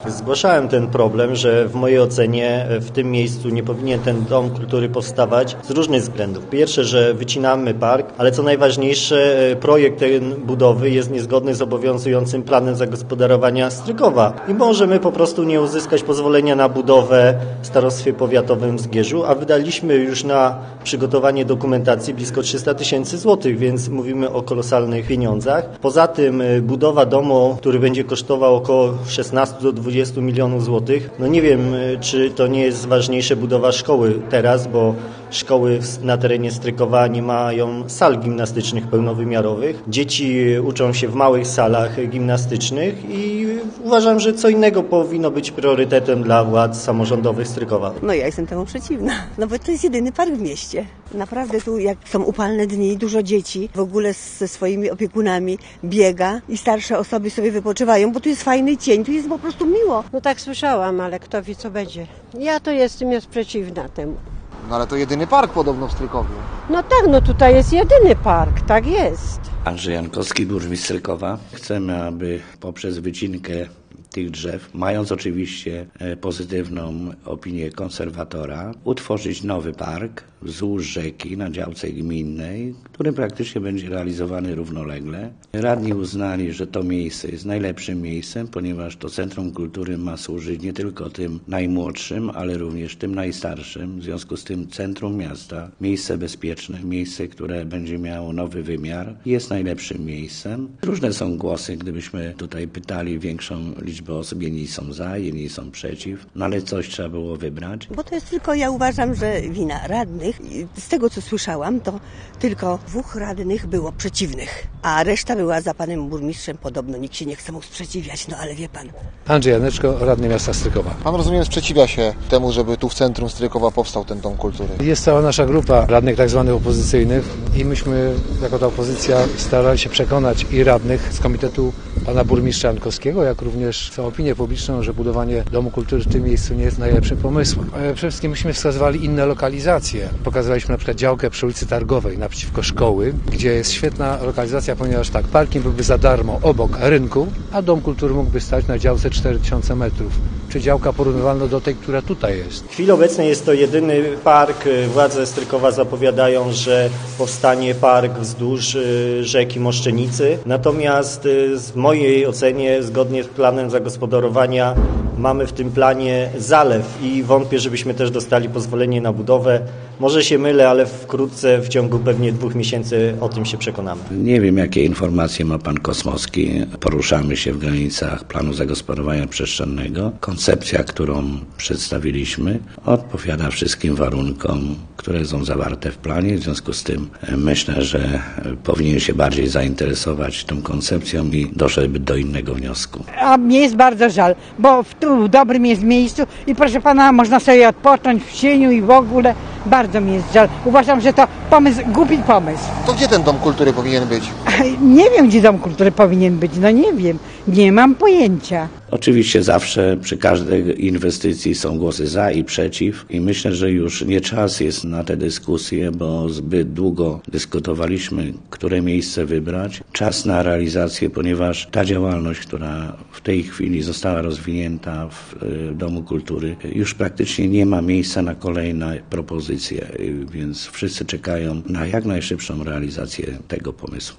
Zgłaszałem ten problem, że w mojej ocenie w tym miejscu nie powinien ten dom kultury powstawać z różnych względów. Pierwsze, że wycinamy park, ale co najważniejsze, projekt ten budowy jest niezgodny z obowiązującym planem zagospodarowania Strykowa i możemy po prostu nie uzyskać pozwolenia na budowę w starostwie powiatowym w Zgierzu, a wydaliśmy już na przygotowanie dokumentacji blisko 300 000 złotych, więc mówimy o kolosalnych pieniądzach. Poza tym budowa domu, który będzie kosztował około 16 do 20 milionów złotych, no nie wiem, czy to nie jest ważniejsze budowa szkoły teraz, bo szkoły na terenie Strykowa nie mają sal gimnastycznych pełnowymiarowych. Dzieci uczą się w małych salach gimnastycznych i uważam, że co innego powinno być priorytetem dla władz samorządowych Strykowa. No ja jestem temu przeciwna, no bo to jest jedyny park w mieście. Naprawdę tu jak są upalne dni, dużo dzieci w ogóle ze swoimi opiekunami biega i starsze osoby sobie wypoczywają, bo tu jest fajny cień, tu jest po prostu miło. No tak słyszałam, ale kto wie co będzie. Ja to jestem przeciwna temu. No ale to jedyny park podobno w Strykowie. No tak, no tutaj jest jedyny park, tak jest. Andrzej Jankowski, burmistrz Strykowa. Chcemy, aby poprzez wycinkę tych drzew, mając oczywiście pozytywną opinię konserwatora, utworzyć nowy park wzdłuż rzeki na działce gminnej, który praktycznie będzie realizowany równolegle. Radni uznali, że to miejsce jest najlepszym miejscem, ponieważ to Centrum Kultury ma służyć nie tylko tym najmłodszym, ale również tym najstarszym. W związku z tym centrum miasta, miejsce bezpieczne, miejsce, które będzie miało nowy wymiar, jest najlepszym miejscem. Różne są głosy, gdybyśmy tutaj pytali większą liczbę osób, jedni są za, inni są przeciw, no ale coś trzeba było wybrać. Bo to jest tylko, ja uważam, że wina radnych. Z tego, co słyszałam, to tylko 2 radnych było przeciwnych, a reszta była za panem burmistrzem. Podobno nikt się nie chce mu sprzeciwiać, no ale wie pan. Andrzej Janeczko, radny miasta Strykowa. Pan, rozumiem, sprzeciwia się temu, żeby tu w centrum Strykowa powstał ten dom kultury. Jest cała nasza grupa radnych tak zwanych opozycyjnych i myśmy jako ta opozycja starali się przekonać i radnych z komitetu pana burmistrza Jankowskiego, jak również całą opinię publiczną, że budowanie domu kultury w tym miejscu nie jest najlepszym pomysłem. Przede wszystkim myśmy wskazywali inne lokalizacje. Pokazywaliśmy na przykład działkę przy ulicy Targowej naprzeciwko szkoły, gdzie jest świetna lokalizacja, ponieważ tak, parking byłby za darmo obok rynku, a dom kultury mógłby stać na działce 4000 metrów. Czy działka porównywalna do tej, która tutaj jest. W chwili obecnej jest to jedyny park. Władze Strykowa zapowiadają, że powstanie park wzdłuż rzeki Moszczenicy. Natomiast w mojej ocenie, zgodnie z planem zagospodarowania, mamy w tym planie zalew i wątpię, żebyśmy też dostali pozwolenie na budowę. Może się mylę, ale wkrótce, w ciągu pewnie 2 miesięcy o tym się przekonamy. Nie wiem, jakie informacje ma pan Kosmowski. Poruszamy się w granicach planu zagospodarowania przestrzennego. Koncepcja, którą przedstawiliśmy, odpowiada wszystkim warunkom, które są zawarte w planie. W związku z tym myślę, że powinien się bardziej zainteresować tą koncepcją i doszedłby do innego wniosku. A mnie jest bardzo żal, bo tu w dobrym jest miejscu i proszę pana, można sobie odpocząć w cieniu i w ogóle bardzo mi jest żal. Uważam, że to głupi pomysł. To gdzie ten dom kultury powinien być? Nie wiem, gdzie dom kultury powinien być, no nie wiem, nie mam pojęcia. Oczywiście zawsze przy każdej inwestycji są głosy za i przeciw i myślę, że już nie czas jest na te dyskusje, bo zbyt długo dyskutowaliśmy, które miejsce wybrać. Czas na realizację, ponieważ ta działalność, która w tej chwili została rozwinięta w Domu Kultury, już praktycznie nie ma miejsca na kolejne propozycje, więc wszyscy czekają na jak najszybszą realizację tego pomysłu.